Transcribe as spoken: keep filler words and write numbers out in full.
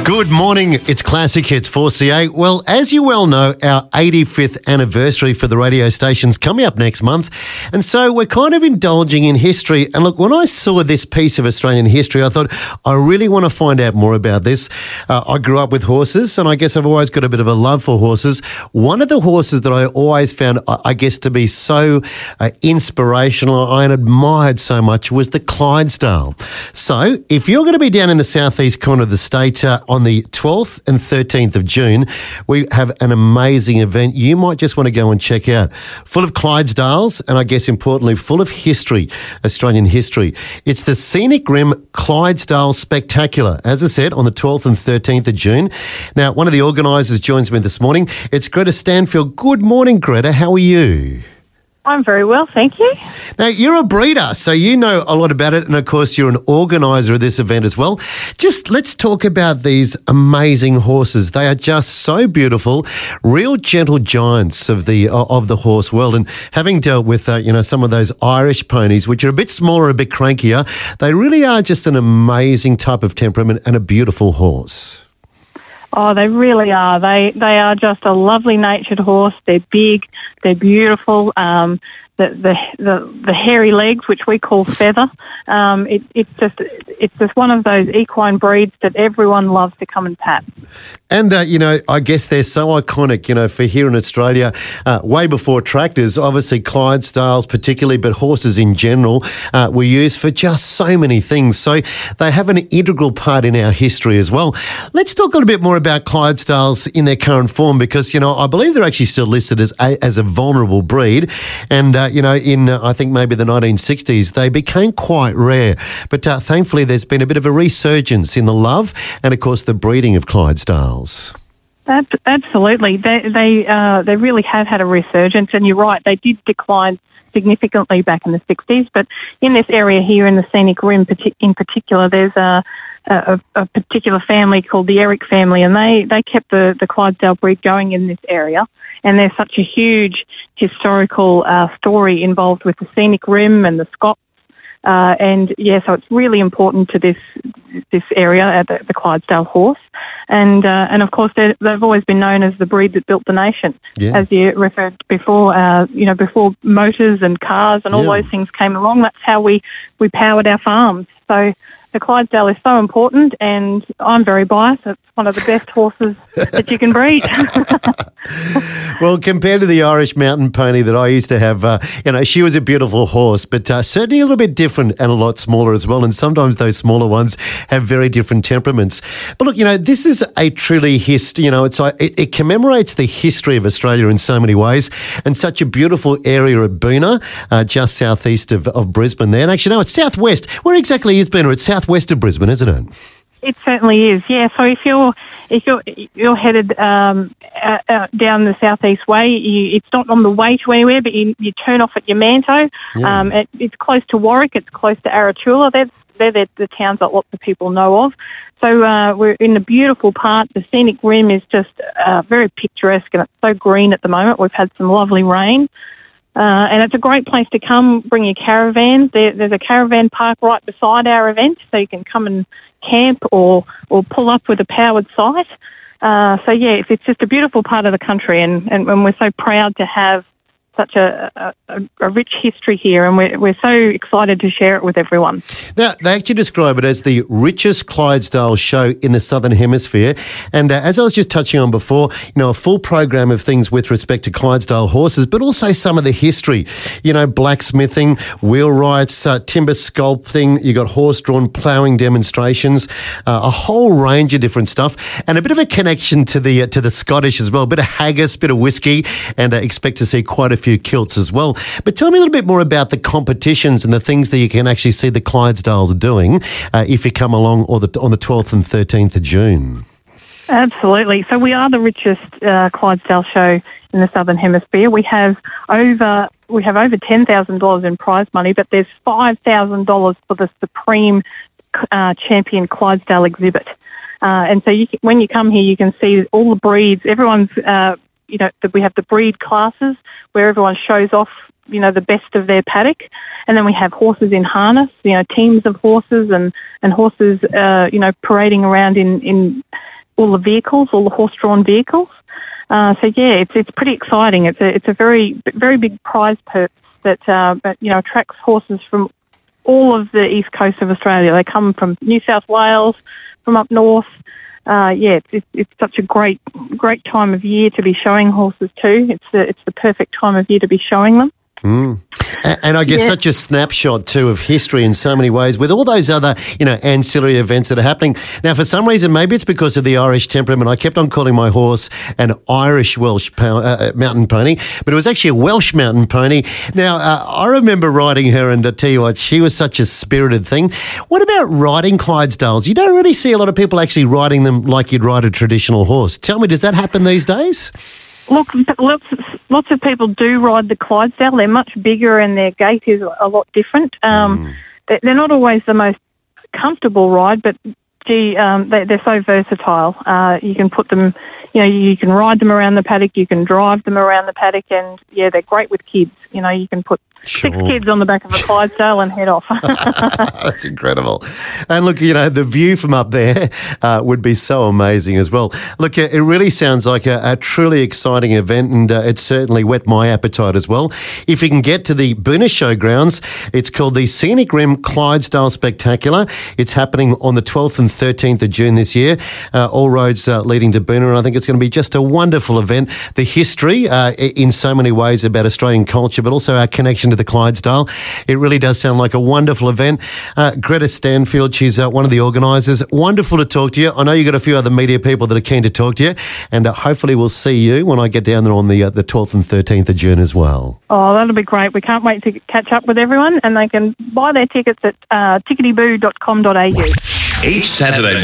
Good morning, it's Classic Hits four C A. Well, as you well know, our eighty-fifth anniversary for the radio station's coming up next month, and so we're kind of indulging in history. And look, when I saw this piece of Australian history, I thought, I really want to find out more about this. Uh, I grew up with horses, and I guess I've always got a bit of a love for horses. One of the horses that I always found, I guess, to be so uh, inspirational, I admired so much, was the Clydesdale. So, if you're going to be down in the southeast corner of the state uh, on the twelfth and thirteenth of June, we have an amazing event you might just want to go and check out. Full of Clydesdales, and I guess importantly, full of history, Australian history. It's the Scenic Rim Clydesdale Spectacular, as I said, on the twelfth and thirteenth of June. Now, one of the organisers joins me this morning. It's Greta Stanfield. Good morning, Greta. How are you? I'm very well, thank you. Now, you're a breeder, so you know a lot about it, and of course you're an organiser of this event as well. Just let's talk about these amazing horses. They are just so beautiful, real gentle giants of the of the horse world. And having dealt with uh, you know some of those Irish ponies, which are a bit smaller, a bit crankier, they really are just an amazing type of temperament and a beautiful horse. Oh, they really are. They they are just a lovely natured horse. They're big, they're beautiful. Um, the, the the the hairy legs, which we call feather. Um, it, it's just it's just one of those equine breeds that everyone loves to come and pat. And, uh, you know, I guess they're so iconic, you know, for here in Australia, uh, way before tractors. Obviously, Clydesdales particularly, but horses in general, uh, were used for just so many things. So they have an integral part in our history as well. Let's talk a little bit more about Clydesdales in their current form because, you know, I believe they're actually still listed as a, as a vulnerable breed. And, uh, you know, in, uh, I think, maybe the nineteen sixties, they became quite rare. But uh, thankfully, there's been a bit of a resurgence in the love and, of course, the breeding of Clydesdales. Absolutely. They they uh, they really have had a resurgence, and you're right, they did decline significantly back in the sixties, but in this area here in the Scenic Rim in particular, there's a, a, a particular family called the Eric family, and they, they kept the, the Clydesdale breed going in this area, and there's such a huge historical uh, story involved with the Scenic Rim and the Scots. Uh, and yeah, so it's really important to this this area, uh, the, the Clydesdale horse, and uh, and of course they've always been known as the breed that built the nation, yeah. As you referred before. Uh, you know, before motors and cars and all yeah. those things came along, that's how we we powered our farms. So the Clydesdale is so important, and I'm very biased. It's one of the best horses that you can breed. Well, compared to the Irish mountain pony that I used to have, uh, you know, she was a beautiful horse, but uh, certainly a little bit different and a lot smaller as well. And sometimes those smaller ones have very different temperaments. But look, you know, this is a truly hist. You know, it's like it, it commemorates the history of Australia in so many ways, and such a beautiful area of Boonah, uh, just southeast of, of Brisbane. There, and actually, no, it's southwest. Where exactly is Boonah? It's southwest of Brisbane, isn't it? It certainly is, yeah. So if you're if you're you're headed um, uh, uh, down the southeast way, you, it's not on the way to anywhere, but you, you turn off at Yamanto. Yeah. Um, it, it's close to Warwick. It's close to Arratula. They're they're the, the towns that lots of people know of. So uh, we're in a beautiful part. The Scenic Rim is just uh, very picturesque, and it's so green at the moment. We've had some lovely rain. Uh, and it's a great place to come, bring your caravan. There, there's a caravan park right beside our event, so you can come and camp or, or pull up with a powered site. Uh, so, yeah, it's, it's just a beautiful part of the country, and, and, and we're so proud to have such a, a, a rich history here, and we're, we're so excited to share it with everyone. Now, they actually describe it as the richest Clydesdale show in the Southern Hemisphere. And uh, as I was just touching on before, you know, a full program of things with respect to Clydesdale horses, but also some of the history, you know, blacksmithing, wheelwrights, uh, timber sculpting, you got horse-drawn ploughing demonstrations, uh, a whole range of different stuff, and a bit of a connection to the uh, to the Scottish as well, a bit of haggis, bit of whiskey, and uh, expect to see quite a few kilts as well. But tell me a little bit more about the competitions and the things that you can actually see the Clydesdales doing uh, if you come along or the, on the twelfth and thirteenth of June. Absolutely. So we are the richest uh, Clydesdale show in the Southern Hemisphere. We have over we have over ten thousand dollars in prize money, but there's five thousand dollars for the Supreme uh, Champion Clydesdale exhibit. Uh, and so you can, when you come here, you can see all the breeds. Everyone's uh, you know, we have the breed classes where everyone shows off, you know, the best of their paddock. And then we have horses in harness, you know, teams of horses and, and horses, uh, you know, parading around in, in all the vehicles, all the horse-drawn vehicles. Uh, so yeah, it's it's pretty exciting. It's a it's a very very big prize purse that uh, you know attracts horses from all of the east coast of Australia. They come from New South Wales, from up north. Uh, yeah, it's, it's it's such a great great time of year to be showing horses too. It's the it's the perfect time of year to be showing them. Mm. And I guess yeah. such a snapshot too of history in so many ways with all those other, you know, ancillary events that are happening. Now, for some reason, maybe it's because of the Irish temperament. I kept on calling my horse an Irish Welsh po- uh, mountain pony, but it was actually a Welsh mountain pony. Now, uh, I remember riding her, and I tell you what, she was such a spirited thing. What about riding Clydesdales? You don't really see a lot of people actually riding them like you'd ride a traditional horse. Tell me, does that happen these days? Look, lots, lots of people do ride the Clydesdale. They're much bigger and their gait is a lot different. Um, mm. They're not always the most comfortable ride, but gee, um, they, they're so versatile. Uh, you can put them, you know, you can ride them around the paddock, you can drive them around the paddock, and yeah, they're great with kids. You know, you can put Sure. six kids on the back of a Clydesdale and head off. That's incredible. And look, you know, the view from up there uh, would be so amazing as well. Look, it really sounds like a, a truly exciting event, and uh, it certainly whet my appetite as well. If you can get to the Boonah Showgrounds, it's called the Scenic Rim Clydesdale Spectacular. It's happening on the twelfth and thirteenth of June this year. Uh, all roads uh, leading to Boonah, and I think it's going to be just a wonderful event. The history uh, in so many ways about Australian culture, but also our connection to the Clydesdale. It really does sound like a wonderful event. Uh, Greta Stanfield, she's uh, one of the organisers. Wonderful to talk to you. I know you've got a few other media people that are keen to talk to you, and uh, hopefully we'll see you when I get down there on the uh, the twelfth and thirteenth of June as well. Oh, that'll be great. We can't wait to catch up with everyone, and they can buy their tickets at uh, tickety boo dot com dot a u. Each Saturday